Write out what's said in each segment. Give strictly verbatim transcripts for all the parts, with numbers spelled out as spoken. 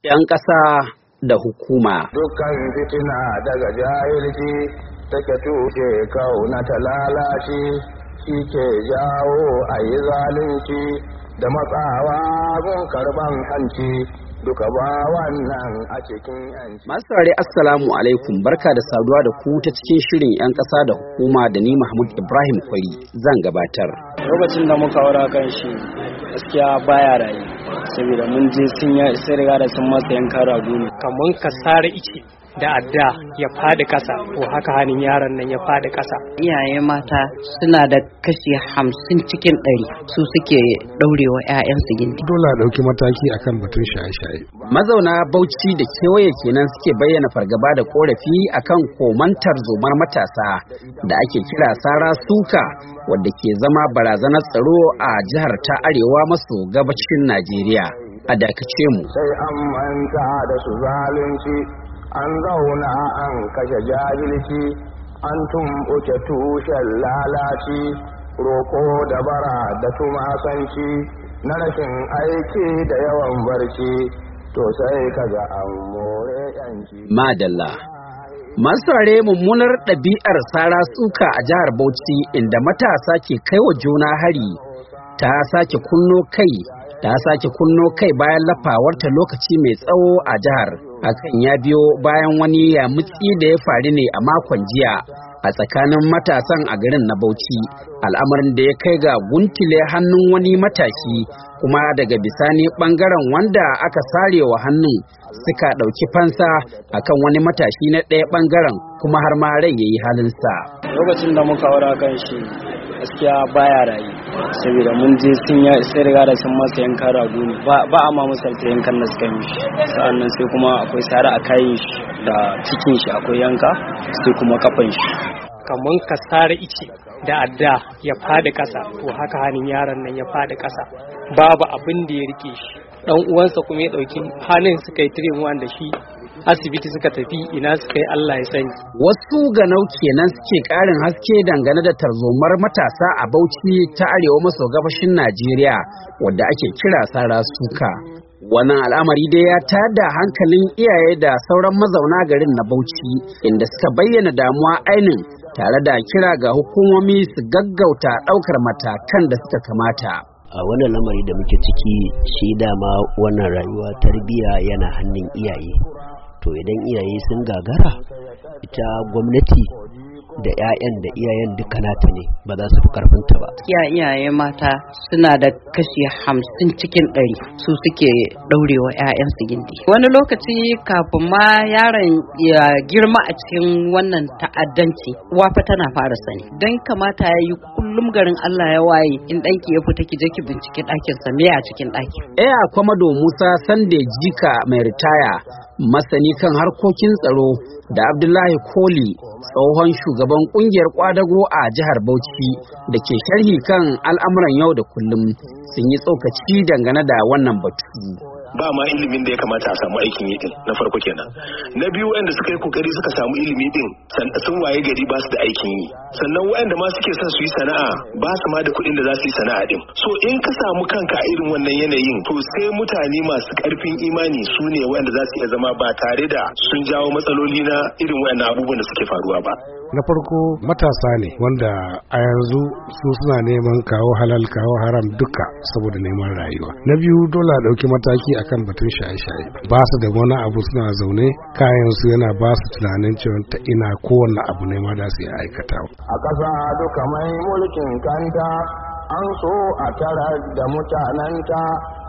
'yan ƙasa da hukuma. Dukkan fitina daga jahilci take tushe kauna ta lalace, shi ke jawo a yi zalunci da matsawa gun karban hanci. Duka ba wannan a cikin yanci. Masu saurare assalamu alaikum, barka da saduwa da ku ta cikin shirin 'yan ƙasa da hukuma da ni Mahmud Ibrahim Kwari zan gabatar. Lokacin da muka wara kan shi gaskiya baya rayu, saboda mun je sun ya sai riga da sun masa yanka rago ne. Kaman ka sare ice da adda ya fadi kasa, ko haka hannun yaron nan ya fadi kasa. Iyaye mata suna da kashi hamsin cikin ɗari su suke ɗaurewa 'ya'yansu gindi. Dole a ɗauki mataki akan batun shaye-shaye. Mazauna Bauchi da kewaye kenan suke bayyana fargaba da korafi akan komantar zomar matasa da ake kira sara suka, wadda ke zama barazanar tsaro a jihar ta arewa maso gabashin Najeriya. A dakace mu. Sai an manta da su zalunci, an zauna an kashe jahilci, an tumɓuke tushen lalaci, roƙo da bara da tumasanci, na rashin aiki da yawan barci, to sai kaga an more yanci. Madalla. Masu saurare, mummunar ɗabi'ar sara suka a jihar Bauchi, inda matasa ke kaiwa juna hari, ta sake kunno kai ta sake kunno kai bayan lafawarta lokaci mai tsawo a jihar. Hakan ya biyo bayan wani yamutsi da ya faru ne a makon jiya a tsakanin matasan a garin na Bauchi, al'amarin da ya kai ga guntule hannun wani matashi, kuma daga bisani bangaren wanda aka sarewa hannun suka ɗauki fansa akan wani matashi na ɗaya bangaren, kuma har ma rai yayi halinsa. Lokacin da muka wara kan shi gaskiya baya rayu, saboda mun je sun ya sai riga da sun masa yanka rago ne. ba ba a ma misalta yankan da suka yi shi, sa'annan sai kuma akwai sare a kayan shi da cikin shi akwai yanka, sai kuma kafan shi. Kaman ka sare ice da adda ya fadi kasa, ko haka hannun yaron nan ya fadi kasa, babu abin da ya rike shi. Dan uwansa kuma ya dauki hannun suka yi tiremuwan da shi asibiti suka tafi, ina suka yi Allah ya sani. Wasu ganau kenan suke karin haske dangane da tarzomar matasa a Bauchi ta arewa maso gabashin Najeriya, wadda ake kira sara suka. Wannan al'amari dai ya tada hankalin iyaye da sauran mazauna garin na Bauchi, inda suka bayyana damuwa ainin, tare da kira ga hukumomi su gaggauta ɗaukar matakan da suka kamata. A wannan lamari da muke ciki, shi dama wannan rayuwa tarbiyya yana hannun iyaye. To idan iyaye sun gagara, ita gwamnati da 'ya'yan da iyayen duka nata ne, ba za su fi karfinta ba. Iya iyaye mata suna da kashi hamsin cikin ɗari su suke ɗaurewa 'ya'yansu gindi. Wani lokaci kafin ma yaron ya girma a cikin wannan ta'addanci, wafa tana fara sani. Don kamata ya yi kullum garin Allah ya waye, in ɗanki ya fita ki je ki binciki ɗakinsa me a cikin ɗakin. Eya Kwamado Musa Sande Jika mai ritaya, masani kan harkokin tsaro, da Abdullahi Koli, tsohon shugaban kungiyar kwadago a jihar Bauchi da ke sharhi kan al'amuran yau da kullum, sun yi tsokaci dangane da wannan batu. Ba ma ilimin da ya kamata a samu aikin yi din, na farko kenan. Na biyu, wanda suka yi kokari suka samu ilimi din sun waye gari ba su da aikin yi. Sannan wanda ma suke son su yi sana'a ba su ma da kuɗin da za su yi sana'a din. So in ka samu kanka a irin wannan yanayin, to sai mutane masu ƙarfin imani su ne wanda za su iya zama ba tare da sun jawo matsaloli na irin wayannan abubuwan da suke faruwa ba. Na farko, matasa ne wanda a yanzu su suna neman kawo halal kawo haram duka saboda neman rayuwa. Na biyu, dole a ɗauki mataki akan batun shaye-shaye. Ba su da wani abu, suna zaune kayan su yana ba su tunanin cewa ta ina kowanne abu ne ma da su yi aikatawa. A ƙasa duka mai mulkin kanta, an so a tara da mutanenta,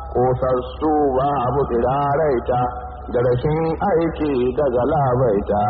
kosassu ba abu tsiraraita, da rashin aiki daga labaita,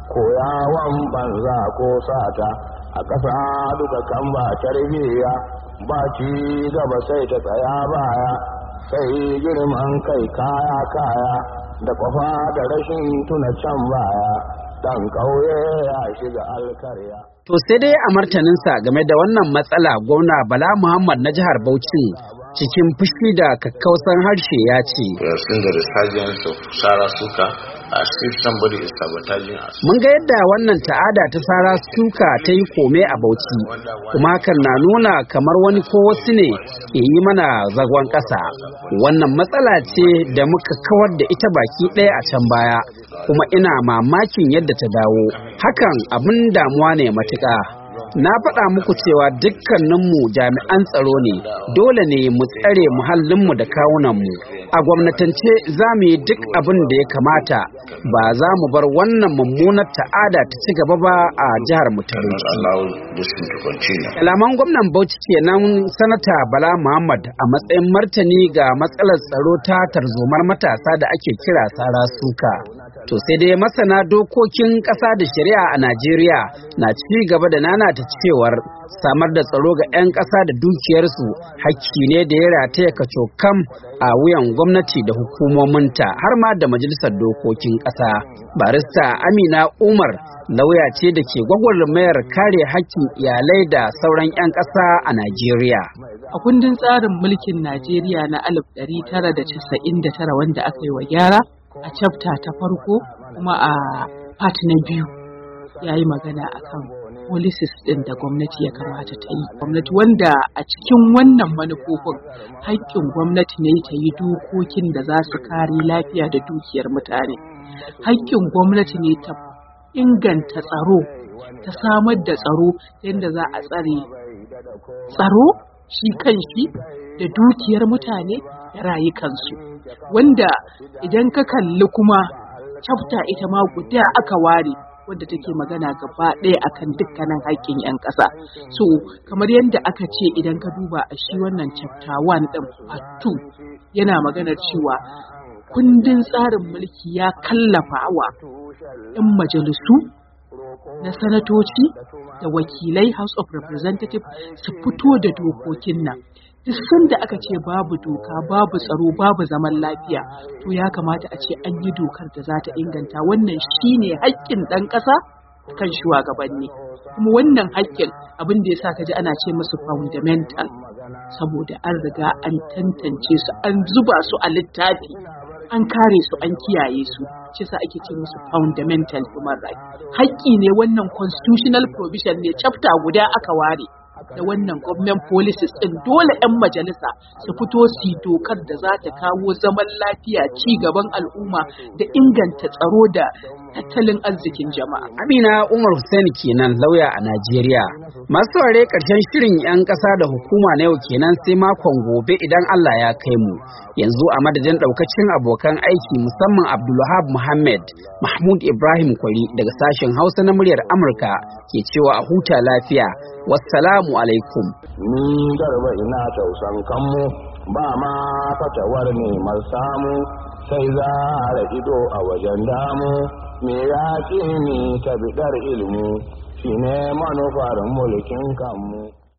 koyawan banza ko sata. A ƙasa duka kan ba tarbiyya, ba ci gaba sai ta tsaya baya, sai girman kai kaya kaya, da kwafa da rashin tuna can baya, dan ƙauye ya shiga alkarya. To sai dai a martaninsa game da wannan matsala, gwamna Bala Muhammad na jihar Bauchi cikin fushi da kakkausan harshe ya ce, We have seen the resurgence of Sara Suka as if somebody is sabotaging us. Mun ga yadda wannan ta'ada ta sara suka ta yi kome a Bauchi, kuma hakan na nuna kamar wani ko wasu ne ke yi mana zagon ƙasa. Wannan matsala ce da muka kawar da ita baki ɗaya a can baya, kuma ina mamakin yadda ta dawo. Hakan abin damuwa ne matuƙa. Na faɗa muku cewa dukkaninmu jami'an tsaro ne, dole ne mu tsare muhallinmu da kawunanmu. A gwamnatance za mu yi duk abin da ya kamata, ba za mu bar wannan mummunar ta'ada ta ci gaba ba a jihar mu ta Bauchi. Kalaman gwamnan Bauchi kenan Sanata Bala Muhammad a matsayin martani ga matsalar tsaro ta tarzomar matasa da ake kira sara suka. To sai dai masana dokokin ƙasa da shari'a a Najeriya na ci gaba da nanata cewar samar da tsaro ga 'yan ƙasa da dukiyarsu hakki ne da ya rataya kacokam a wuyan gwamnati da hukumominta har ma da majalisar dokokin ƙasa. Barista Amina Umar lauya ce da ke gwagwarmayar kare hakkin iyalai da sauran 'yan ƙasa a Najeriya. A kundin tsarin mulkin Najeriya na alif ɗari tara da casa'in da tara wanda aka yi wa gyara a chapter ta farko kuma a part na biyu ya yi magana akan policies ɗin da gwamnati ya kamata ta yi. Gwamnati wanda a cikin wannan manufofin haƙƙin gwamnati ne ta yi dokokin da za su kare lafiya da dukiyar mutane. Haƙƙin gwamnati ne ta inganta tsaro, ta samar da tsaro yadda za a tsare tsaro shi kan shi da dukiyar mutane da rayukansu. Wanda idan ka kalli kuma chapter ita ma guda aka ware wadda take magana gaba ɗaya akan dukkanin haƙƙin 'yan ƙasa. So kamar yadda aka ce idan ka duba a shi wannan chapter one ɗin part two yana maganar cewa kundin tsarin mulki ya kallafa wa 'yan majalisu na sanatoci da wakilai House of Representatives su fito da dokokin nan. Duk sanda aka ce babu doka, babu tsaro, babu zaman lafiya, to ya kamata a ce an yi dokar da za ta inganta. Wannan shine haƙƙin ɗan ƙasa kan shugabanni. Kuma wannan haƙƙin abin da ya sa ka ji ana ce musu fundamental, saboda an riga an tantance su, an zuba su a littafi, an kare su, an kiyaye su. Shi sa ake ce musu fundamental human right. Haƙƙi ne wannan constitutional provision ne, chapter guda aka ware. Da wannan government policies ɗin dole 'yan majalisa su fito su dokar da za ta kawo zaman lafiya, ci gaban al'umma da inganta tsaro da tattalin arzikin jama'a. Amina Umar Hussein kenan lauya a Najeriya. Masu saurare ƙarshen shirin 'yan ƙasa da hukuma na yau kenan sai makon gobe idan Allah ya kai mu. Yanzu a madadin ɗaukacin abokan aiki musamman Abdulwahab Muhammad, Mahmud Ibrahim Kwari daga sashen Hausa na muryar Amurka ke cewa a huta lafiya. Wassalamu alaikum. Ni garba ina tausan kanmu ba ma fatawar neman samu sai za a ido a wajen damu me ya ce ni ta bidar ilimi shine manufar mulkin kanmu.